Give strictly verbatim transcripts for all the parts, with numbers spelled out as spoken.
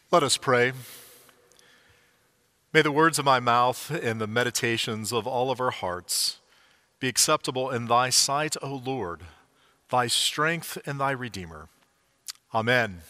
Let us pray. May the words of my mouth and the meditations of all of our hearts be acceptable in thy sight, O Lord, thy strength and thy Redeemer. Amen.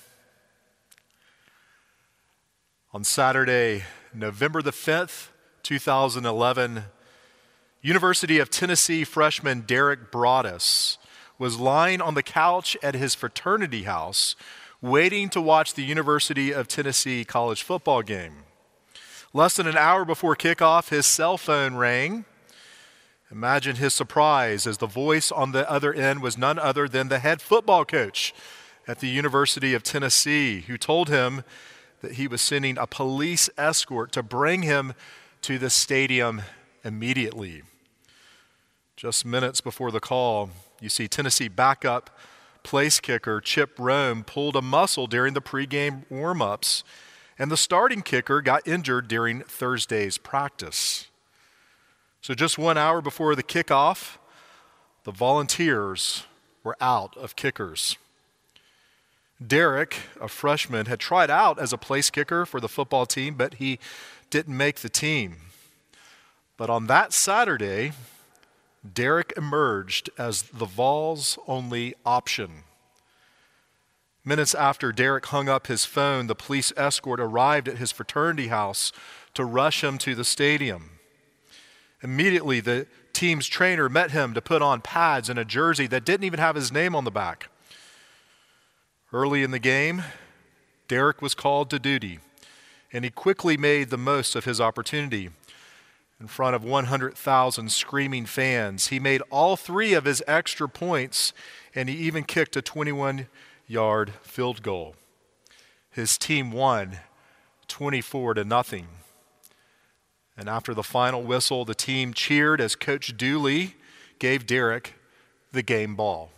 On Saturday, November the fifth, two thousand eleven, University of Tennessee freshman Derek Broaddus was lying on the couch at his fraternity house waiting to watch the University of Tennessee college football game. Less than an hour before kickoff, his cell phone rang. Imagine his surprise as the voice on the other end was none other than the head football coach at the University of Tennessee, who told him that he was sending a police escort to bring him to the stadium immediately. Just minutes before the call, you see Tennessee backup place kicker Chip Rome pulled a muscle during the pregame warm-ups, and the starting kicker got injured during Thursday's practice. So just one hour before the kickoff, the Volunteers were out of kickers. Derek, a freshman, had tried out as a place kicker for the football team, but he didn't make the team. But on that Saturday, Derek emerged as the Vols' only option. Minutes after Derek hung up his phone, the police escort arrived at his fraternity house to rush him to the stadium. Immediately, the team's trainer met him to put on pads and a jersey that didn't even have his name on the back. Early in the game, Derek was called to duty, and he quickly made the most of his opportunity. In front of one hundred thousand screaming fans, he made all three of his extra points, and he even kicked a twenty-one-yard field goal. His team won twenty-four to nothing. And after the final whistle, the team cheered as Coach Dooley gave Derek the game ball.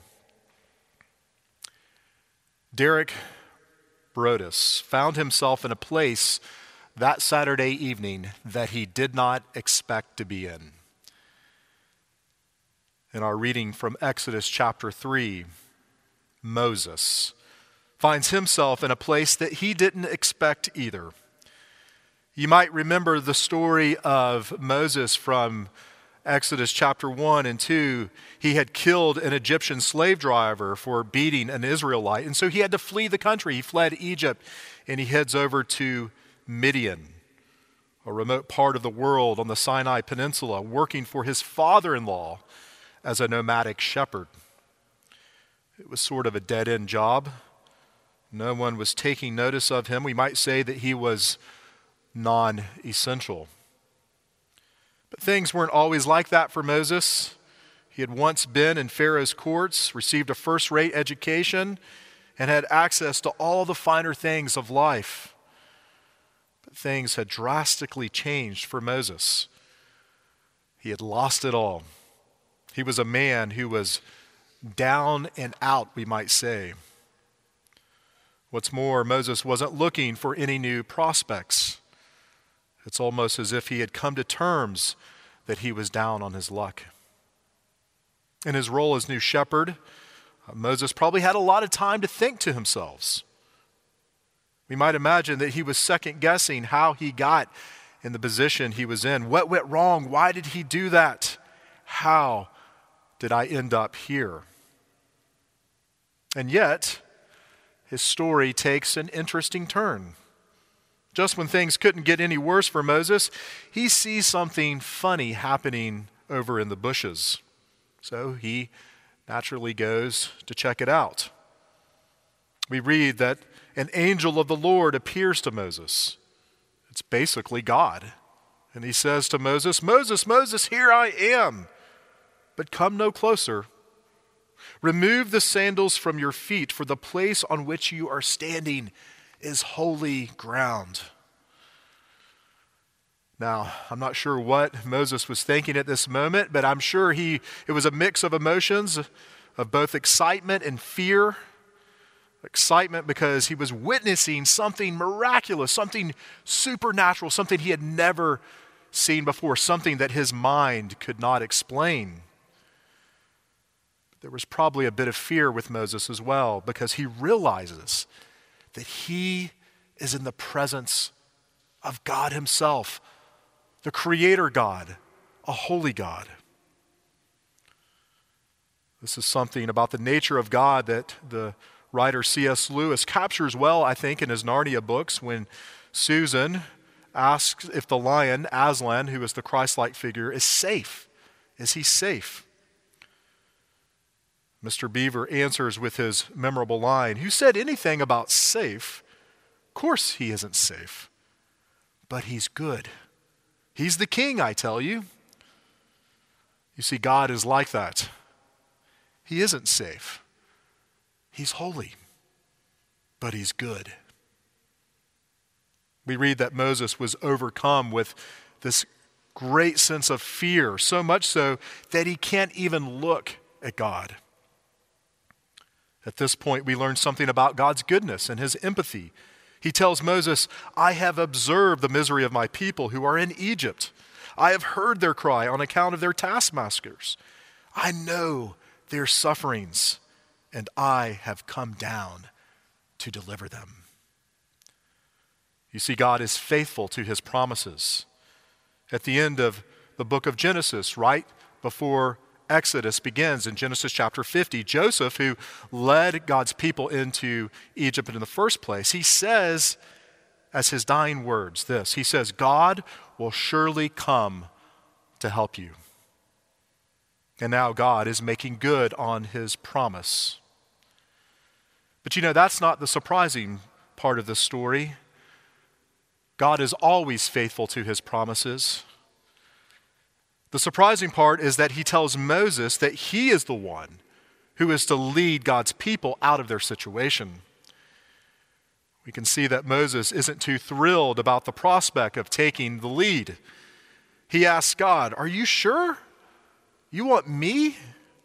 Derek Broaddus found himself in a place that Saturday evening that he did not expect to be in. In our reading from Exodus chapter three, Moses finds himself in a place that he didn't expect either. You might remember the story of Moses from Exodus chapter one and two. He had killed an Egyptian slave driver for beating an Israelite, and so he had to flee the country. He fled Egypt, and he heads over to Midian, a remote part of the world on the Sinai Peninsula, working for his father-in-law as a nomadic shepherd. It was sort of a dead-end job. No one was taking notice of him. We might say that he was non-essential. But things weren't always like that for Moses. He had once been in Pharaoh's courts, received a first-rate education, and had access to all the finer things of life. But things had drastically changed for Moses. He had lost it all. He was a man who was down and out, we might say. What's more, Moses wasn't looking for any new prospects. It's almost as if he had come to terms that he was down on his luck. In his role as new shepherd, Moses probably had a lot of time to think to himself. We might imagine that he was second-guessing how he got in the position he was in. What went wrong? Why did he do that? How did I end up here? And yet, his story takes an interesting turn. Just when things couldn't get any worse for Moses, he sees something funny happening over in the bushes. So he naturally goes to check it out. We read that an angel of the Lord appears to Moses. It's basically God. And he says to Moses, "Moses, Moses, here I am, but come no closer. Remove the sandals from your feet, for the place on which you are standing is holy ground." Now, I'm not sure what Moses was thinking at this moment, but I'm sure he it was a mix of emotions of both excitement and fear. Excitement because he was witnessing something miraculous, something supernatural, something he had never seen before, something that his mind could not explain. There was probably a bit of fear with Moses as well, because he realizes that he is in the presence of God himself, the Creator God, a holy God. This is something about the nature of God that the writer C S Lewis captures well, I think, in his Narnia books when Susan asks if the lion, Aslan, who is the Christ-like figure, is safe. Is he safe? Mister Beaver answers with his memorable line, "Who said anything about safe? Of course he isn't safe, but he's good. He's the king, I tell you." You see, God is like that. He isn't safe. He's holy, but he's good. We read that Moses was overcome with this great sense of fear, so much so that he can't even look at God. At this point, we learn something about God's goodness and his empathy. He tells Moses, "I have observed the misery of my people who are in Egypt. I have heard their cry on account of their taskmasters. I know their sufferings, and I have come down to deliver them." You see, God is faithful to his promises. At the end of the book of Genesis, right before Exodus begins in Genesis chapter fifty, Joseph, who led God's people into Egypt in the first place, he says, as his dying words, this, he says, "God will surely come to help you." And now God is making good on his promise. But you know, that's not the surprising part of the story. God is always faithful to his promises. The surprising part is that he tells Moses that he is the one who is to lead God's people out of their situation. We can see that Moses isn't too thrilled about the prospect of taking the lead. He asks God, "Are you sure? You want me?"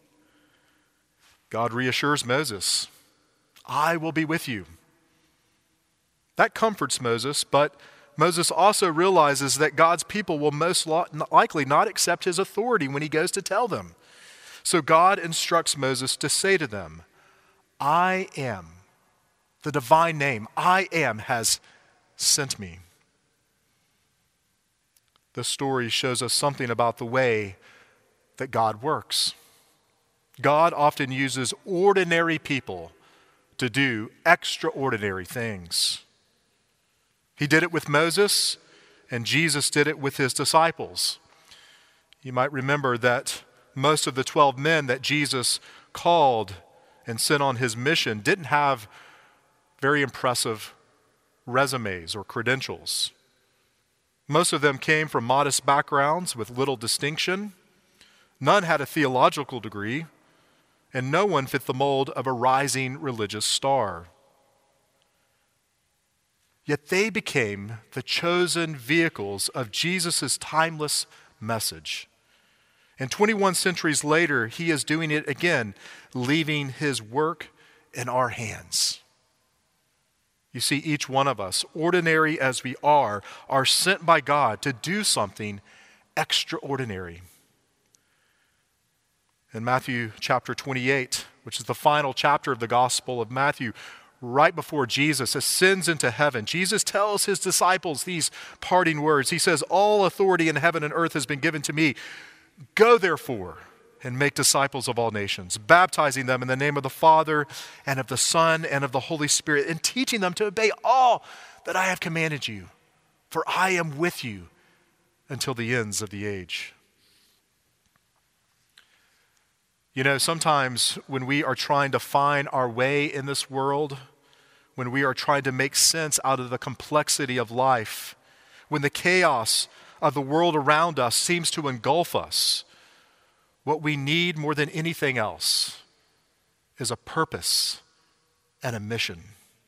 God reassures Moses, "I will be with you." That comforts Moses, but Moses also realizes that God's people will most likely not accept his authority when he goes to tell them. So God instructs Moses to say to them, "I am," the divine name, "I am," has sent me. This story shows us something about the way that God works. God often uses ordinary people to do extraordinary things. He did it with Moses, and Jesus did it with his disciples. You might remember that most of the twelve men that Jesus called and sent on his mission didn't have very impressive resumes or credentials. Most of them came from modest backgrounds with little distinction. None had a theological degree, and no one fit the mold of a rising religious star. Yet they became the chosen vehicles of Jesus' timeless message. And twenty-one centuries later, he is doing it again, leaving his work in our hands. You see, each one of us, ordinary as we are, are sent by God to do something extraordinary. In Matthew chapter twenty-eight, which is the final chapter of the Gospel of Matthew, right before Jesus ascends into heaven, Jesus tells his disciples these parting words. He says, "All authority in heaven and earth has been given to me. Go therefore and make disciples of all nations, baptizing them in the name of the Father and of the Son and of the Holy Spirit, and teaching them to obey all that I have commanded you. For I am with you until the ends of the age." You know, sometimes when we are trying to find our way in this world, when we are trying to make sense out of the complexity of life, when the chaos of the world around us seems to engulf us, what we need more than anything else is a purpose and a mission.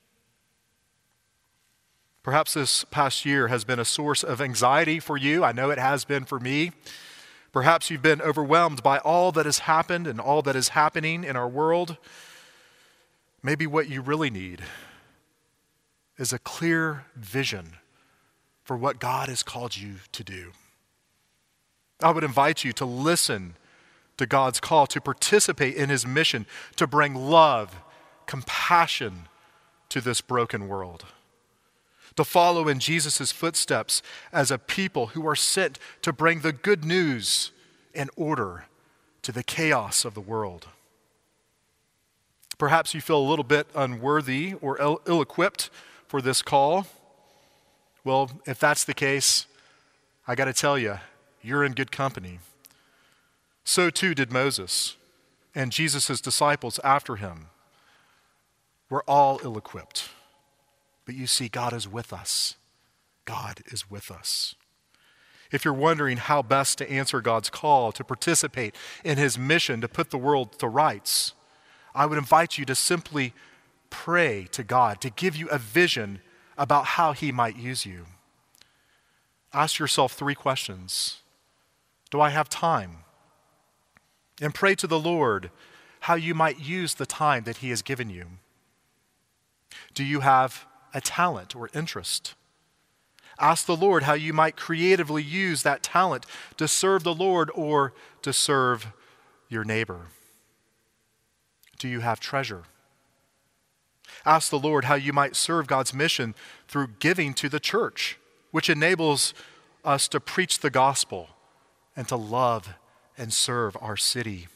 Perhaps this past year has been a source of anxiety for you. I know it has been for me. Perhaps you've been overwhelmed by all that has happened and all that is happening in our world. Maybe what you really need is a clear vision for what God has called you to do. I would invite you to listen to God's call to participate in his mission to bring love, compassion to this broken world. to follow in Jesus' footsteps as a people who are sent to bring the good news and order to the chaos of the world. Perhaps you feel a little bit unworthy or ill- ill-equipped for this call. Well, if that's the case, I got to tell you, you're in good company. So too did Moses and Jesus' disciples after him. We're all ill-equipped. But you see, God is with us. God is with us. If you're wondering how best to answer God's call to participate in his mission to put the world to rights, I would invite you to simply pray to God to give you a vision about how he might use you. Ask yourself three questions. Do I have time? And pray to the Lord how you might use the time that he has given you. Do you have a talent or interest? Ask the Lord how you might creatively use that talent to serve the Lord or to serve your neighbor. Do you have treasure? Ask the Lord how you might serve God's mission through giving to the church, which enables us to preach the gospel and to love and serve our city.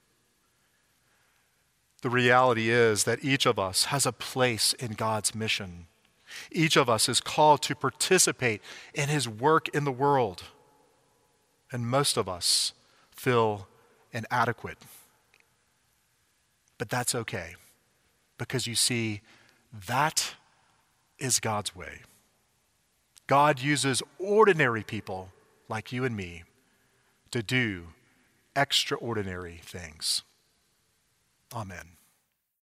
The reality is that each of us has a place in God's mission. Each of us is called to participate in his work in the world. And most of us feel inadequate. But that's okay, because you see, that is God's way. God uses ordinary people like you and me to do extraordinary things. Amen.